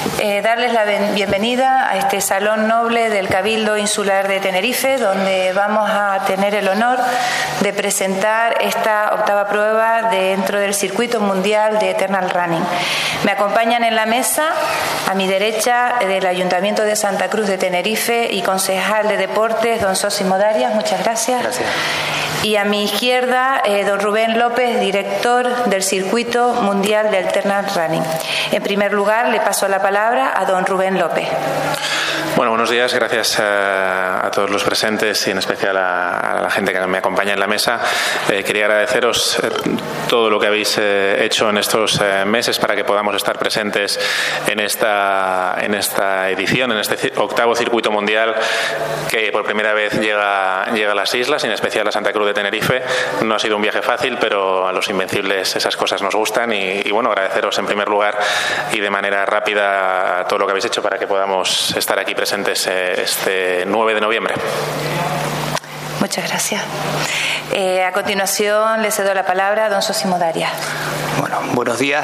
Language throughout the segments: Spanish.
Darles la bienvenida a este Salón Noble del Cabildo Insular de Tenerife, donde vamos a tener el honor de presentar esta octava prueba dentro del circuito mundial de Eternal Running. Me acompañan en la mesa, a mi derecha, del Ayuntamiento de Santa Cruz de Tenerife y concejal de Deportes, don Sosimo Darias. Muchas gracias. Gracias. Y a mi izquierda, don Rubén López, director del Circuito Mundial de Eternal Running. En primer lugar, le paso la palabra a don Rubén López. Bueno, buenos días. Gracias a todos los presentes y en especial a la gente que me acompaña en la mesa. Quería agradeceros todo lo que habéis hecho en estos meses para que podamos estar presentes en esta edición, en este octavo circuito mundial que por primera vez llega a las islas, y en especial a Santa Cruz de Tenerife. No ha sido un viaje fácil, pero a los invencibles esas cosas nos gustan y bueno, agradeceros en primer lugar y de manera rápida todo lo que habéis hecho para que podamos estar aquí presentes este 9 de noviembre. Muchas gracias. A continuación le cedo la palabra a don Sosimo Darias. Bueno, buenos días.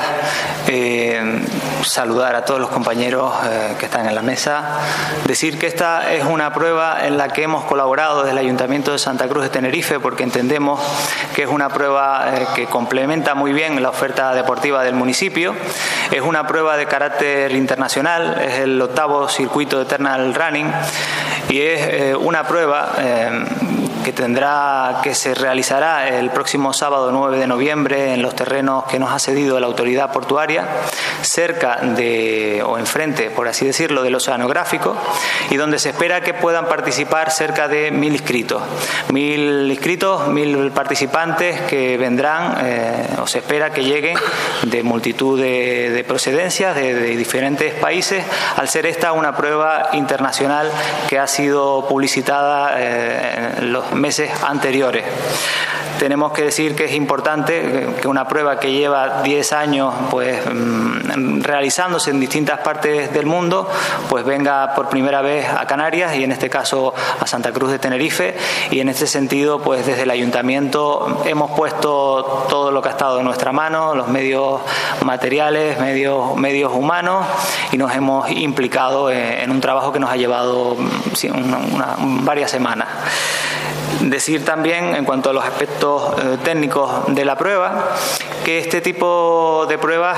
Saludar a todos los compañeros que están en la mesa. Decir que esta es una prueba en la que hemos colaborado desde el Ayuntamiento de Santa Cruz de Tenerife, porque entendemos que es una prueba que complementa muy bien la oferta deportiva del municipio. Es una prueba de carácter internacional, es el octavo circuito de Eternal Running y es una prueba que se realizará el próximo sábado 9 de noviembre en los terrenos que nos ha cedido la autoridad portuaria, cerca o enfrente, por así decirlo, del oceanográfico, y donde se espera que puedan participar cerca de 1.000 inscritos. 1.000 participantes que vendrán, o se espera que lleguen de multitud de procedencias, de diferentes países, al ser esta una prueba internacional que ha sido publicitada en los meses anteriores. Tenemos que decir que es importante que una prueba que lleva 10 años realizándose en distintas partes del mundo, pues venga por primera vez a Canarias y en este caso a Santa Cruz de Tenerife, y en este sentido pues desde el Ayuntamiento hemos puesto todo lo que ha estado en nuestra mano, los medios materiales, medios humanos, y nos hemos implicado en un trabajo que nos ha llevado varias semanas. Decir también, en cuanto a los aspectos técnicos de la prueba, que este tipo de pruebas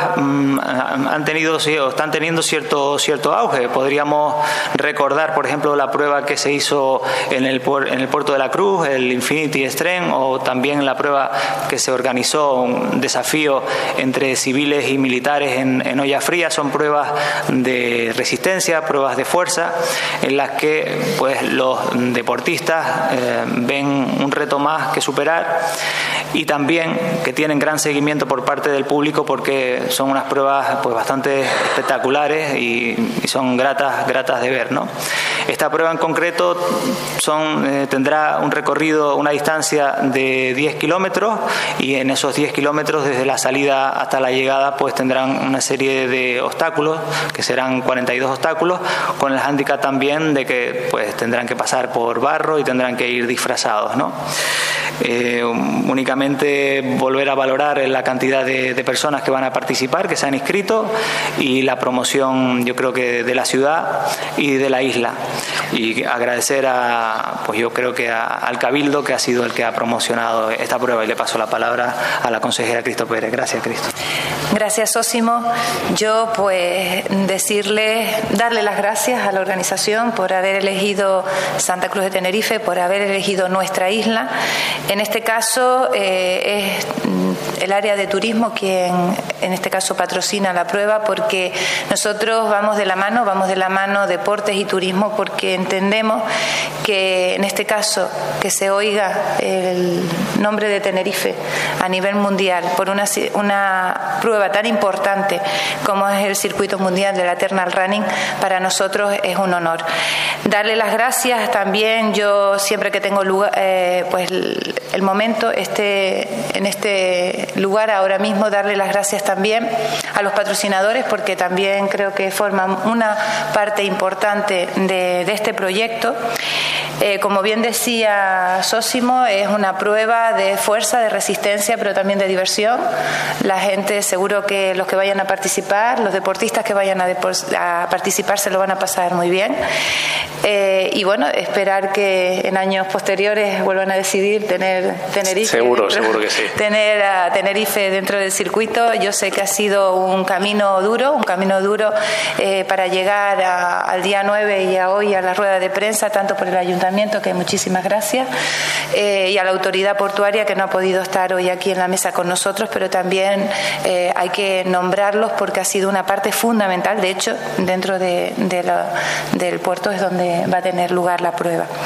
están teniendo cierto auge. Podríamos recordar, por ejemplo, la prueba que se hizo en el Puerto de la Cruz, el Infinity Extreme, o también la prueba que se organizó, un desafío entre civiles y militares en Olla Fría. Son pruebas de resistencia, pruebas de fuerza, en las que pues los deportistas ven un reto más que superar, y también que tienen gran seguimiento por parte del público, porque son unas pruebas pues bastante espectaculares y son gratas de ver, ¿no? Esta prueba en concreto tendrá un recorrido, una distancia de 10 kilómetros, y en esos 10 kilómetros desde la salida hasta la llegada pues tendrán una serie de obstáculos, que serán 42 obstáculos, con el hándicap también de que pues tendrán que pasar por barro y tendrán que ir disfrazados, ¿no? Únicamente volver a valorar la cantidad de personas que van a participar, que se han inscrito, y la promoción, yo creo que de la ciudad y de la isla, y agradecer yo creo que al Cabildo, que ha sido el que ha promocionado esta prueba, y le paso la palabra a la consejera Cristo Pérez. Gracias, Cristo. Gracias, Sosimo. Yo darle las gracias a la organización por haber elegido Santa Cruz de Tenerife, por haber elegido nuestra isla. En este caso es el área de turismo quien en este caso patrocina la prueba, porque nosotros vamos de la mano deportes y turismo, porque entendemos que en este caso que se oiga el nombre de Tenerife a nivel mundial por una prueba tan importante como es el circuito mundial de la Eternal Running, para nosotros es un honor. Darle las gracias también, yo siempre que tengo lugar, el momento en este lugar ahora mismo, darle las gracias también a los patrocinadores, porque también creo que forman una parte importante de este proyecto. Como bien decía Zósimo, es una prueba de fuerza, de resistencia, pero también de diversión. La gente, seguro que los que vayan a participar, los deportistas que vayan a participar se lo van a pasar muy bien. Y bueno, esperar que en años posteriores vuelvan a decidir tener Tenerife. Seguro que sí. Tener a Tenerife dentro del circuito. Yo sé que ha sido un camino duro para llegar al día 9 y a hoy a la rueda de prensa, tanto por el Ayuntamiento, que muchísimas gracias, y a la autoridad portuaria, que no ha podido estar hoy aquí en la mesa con nosotros, pero también hay que nombrarlos porque ha sido una parte fundamental. De hecho, dentro del puerto es donde va a tener lugar la prueba.